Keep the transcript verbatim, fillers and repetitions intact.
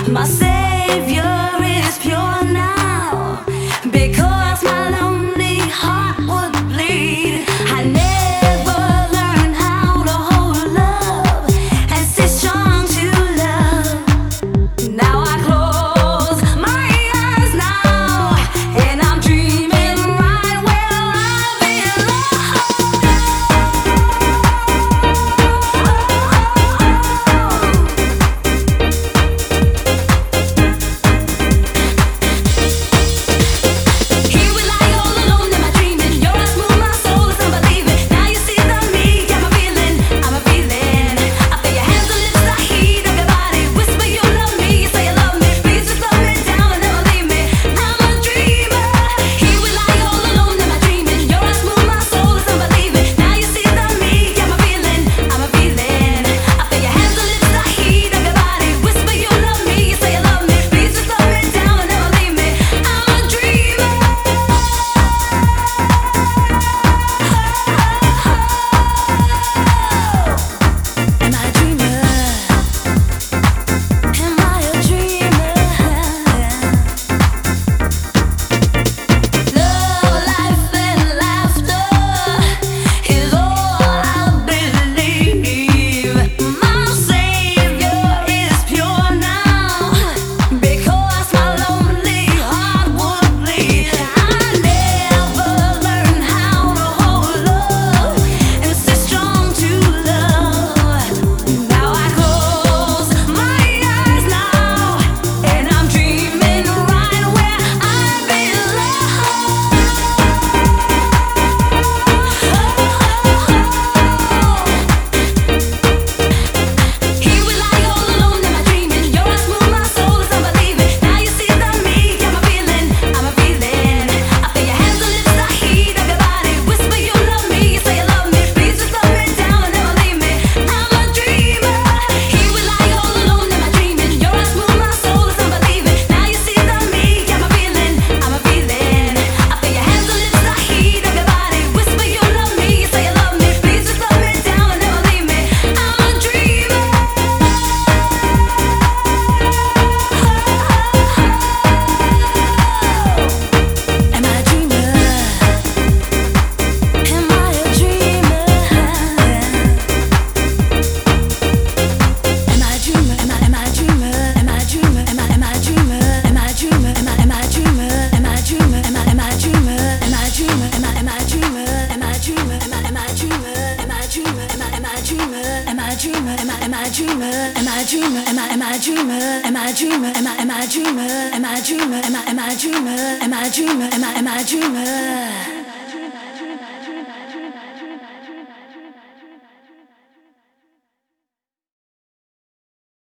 My savior is pure now, because my lonely heart would bleed. I never learned how to hold love and stay strong to love. Now I close my eyes now, and I'm dreaming right where I belong. Here we lie all alone in my dreaming. Your eyes move my soul, it's unbelieving. Now you see the me, I'm a feeling, I'm a feeling. I feel your hands, the lips, the heat of your body. Whisper you love me, you say you love me. Please just slow me down and never leave me. I'm a dreamer. Here we lie all alone in my dreaming. Your eyes move my soul, it's unbelieving. Now you see the me, I'm a feeling, I'm a feeling. I feel your hands, the lips, the heat of your body. Whisper you love me, you say you love me. Please just slow me down and never leave me. I'm a dreamer. Am I a dreamer? Am I a dreamer? Love, life, and laughter is all I believe. My savior is pure now, because my lonely heart would bleed. I never learned how to hold love and stay strong to love. Now I close my eyes now, and I'm dreaming right where I belong. Here we lie all alone in my dreaming. Your eyes move my soul, it's unbelieving. Now you see the me, I'm a feeling, I'm a feeling. I feel your hands, the lips, the heat of your body. Whisper you love me, you say you love me. Please just slow me down and never leave me. I'm a dreamer. Here we lie all alone in my dreaming. Your eyes move my soul, it's unbelieving. Now you see the me, I'm a feeling, I'm a feeling. I feel your hands, the lips, the heat of your body. Whisper you love me, you say you love me. Please just slow me down and never leave me. I'm a dreamer. Am I a dreamer? Am I a dreamer? Am I a dreamer? Am I am I a dreamer? Am I a dreamer? Am I am I a dreamer? Am I a dreamer? Am I am I a dreamer? Am I a dreamer? Am I am I a dreamer? Am I a dreamer? Am I am I a dreamer? Am I a dreamer? Am I am I a dreamer? Am I a dreamer? Am I am I a dreamer? Am I a dreamer? Am I am I a dreamer? Am I a dreamer? Am I am I a dreamer? Am I a dreamer? Am I am I a dreamer? Am I a dreamer? Am I am I a dreamer? Am I a dreamer? Am I am I a dreamer?